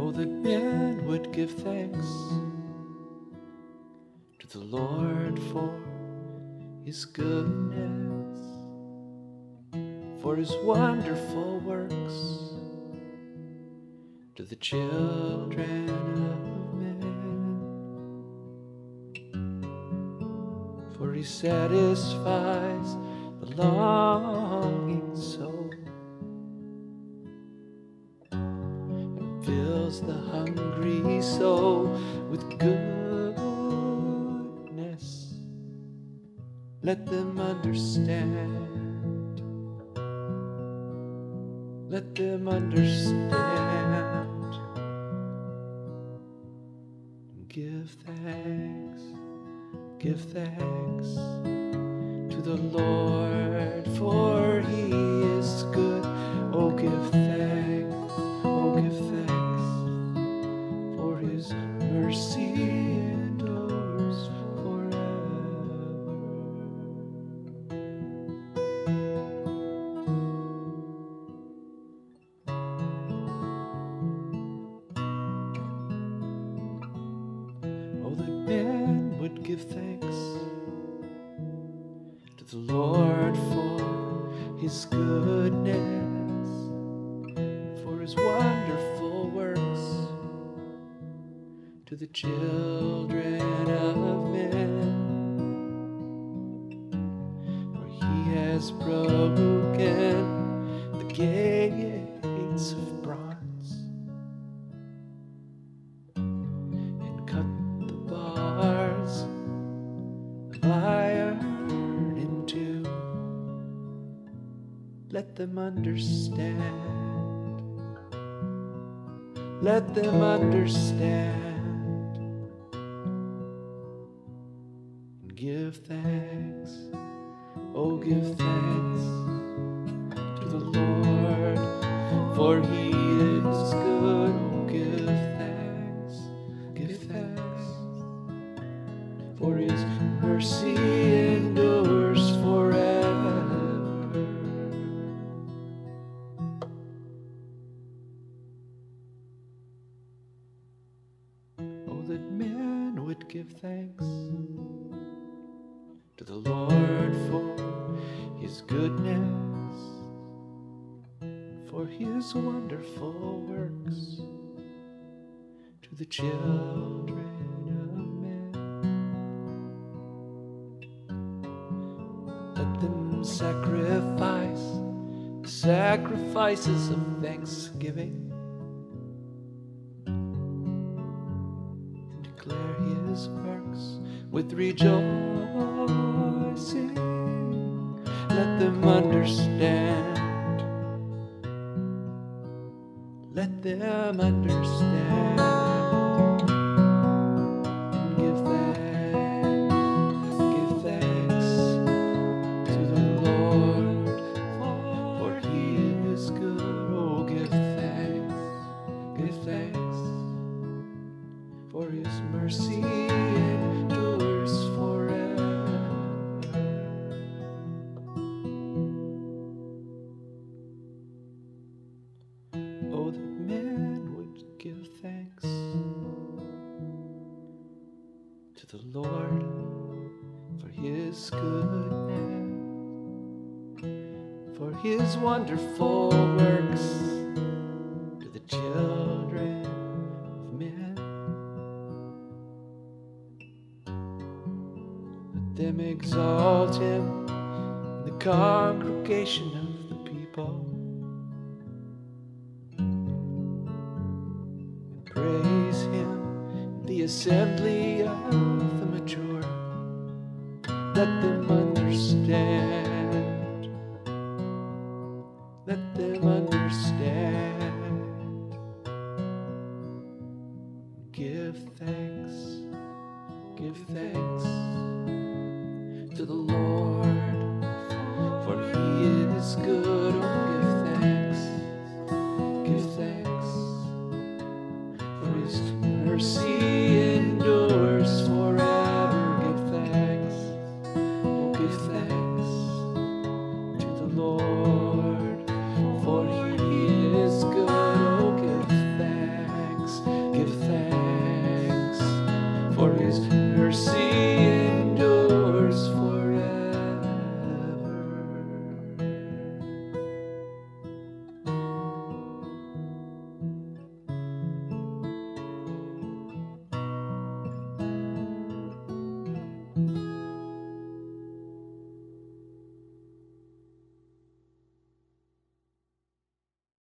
Oh, that men would give thanks to the Lord for His goodness, for His wonderful works to the children of men. For He satisfies the longing soul and fills the hungry soul with goodness. Let them understand. Let them understand. Give thanks, give thanks to the Lord, for He is good. Oh, give thanks, oh, give thanks, for His mercy endures forever. Oh, that men would give thanks to the Lord for His goodness, for His wonderful works to the children of men. For He has broken the gates of bronze and cut the bars of iron in two. Let them understand. Let them understand. And give thanks. Oh, give thanks to the Lord, for He is good. Oh, give thanks. Give thanks, for His mercy endures forever. Oh, that men would give thanks to the Lord for His goodness, for His wonderful works to the children of men. Let them sacrifice the sacrifices of thanksgiving, declare His works with rejoicing. Let them understand. Let them understand. And give thanks to the Lord, for He is good. Oh, give thanks, for His mercy endures forever. Oh, that men would give thanks to the Lord for His goodness, for His wonderful works to the children of men. Let them exalt Him in the congregation of the people, and praise Him in the assembly of the mature. Let them understand. Let them understand. Give thanks to the Lord, for He is good. Oh,